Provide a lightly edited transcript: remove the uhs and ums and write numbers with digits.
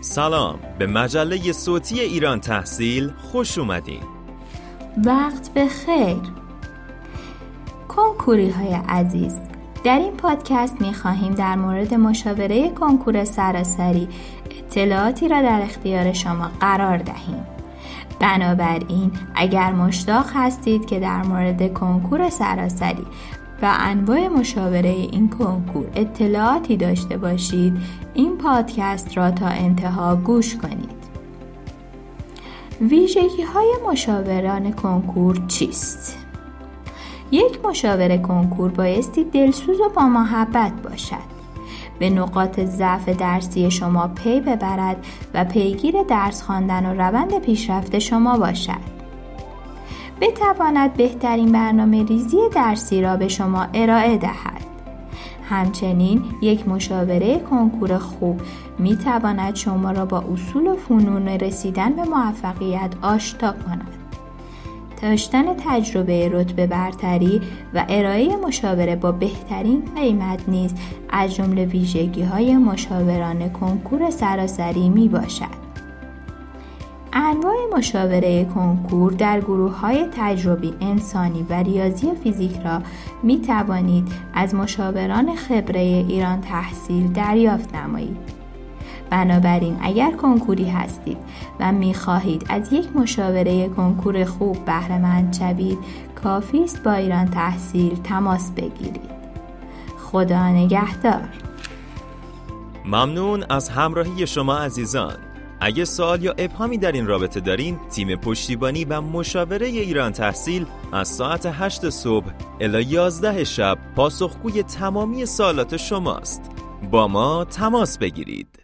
سلام، به مجله صوتی ایران تحصیل خوش اومدین. وقت بخیر. کنکوری های عزیز، در این پادکست می‌خواهیم در مورد مشاوره کنکور سراسری اطلاعاتی را در اختیار شما قرار دهیم. بنابراین اگر مشتاق هستید که در مورد کنکور سراسری و انواع مشاوره این کنکور اطلاعاتی داشته باشید، این پادکست را تا انتها گوش کنید. ویژگی‌های مشاوران کنکور چیست؟ یک مشاور کنکور بایستی دلسوز و با محبت باشد. به نقاط ضعف درسی شما پی ببرد و پیگیر درس خواندن و روند پیشرفت شما باشد. بتواند بهترین برنامه ریزی درسی را به شما ارائه دهد. همچنین یک مشاوره کنکور خوب می تواند شما را با اصول و فنون رسیدن به موفقیت آشنا کند. داشتن تجربه رتبه برتری و ارائه مشاوره با بهترین قیمت نیز از جمله ویژگی‌های مشاوران کنکور سراسری می باشد. انواع مشاوره کنکور در گروه‌های تجربی انسانی و ریاضی و فیزیک را می توانید از مشاوران خبره ایران تحصیل دریافت نمایید. بنابراین اگر کنکوری هستید و می خواهید از یک مشاوره کنکور خوب بهره مند شوید، کافی است با ایران تحصیل تماس بگیرید. خدا نگهدار. ممنون از همراهی شما عزیزان. اگه سوال یا ابهامی در این رابطه دارین، تیم پشتیبانی و مشاوره ایران تحصیل از ساعت 8 صبح الی 11 شب پاسخگوی تمامی سوالات شماست. با ما تماس بگیرید.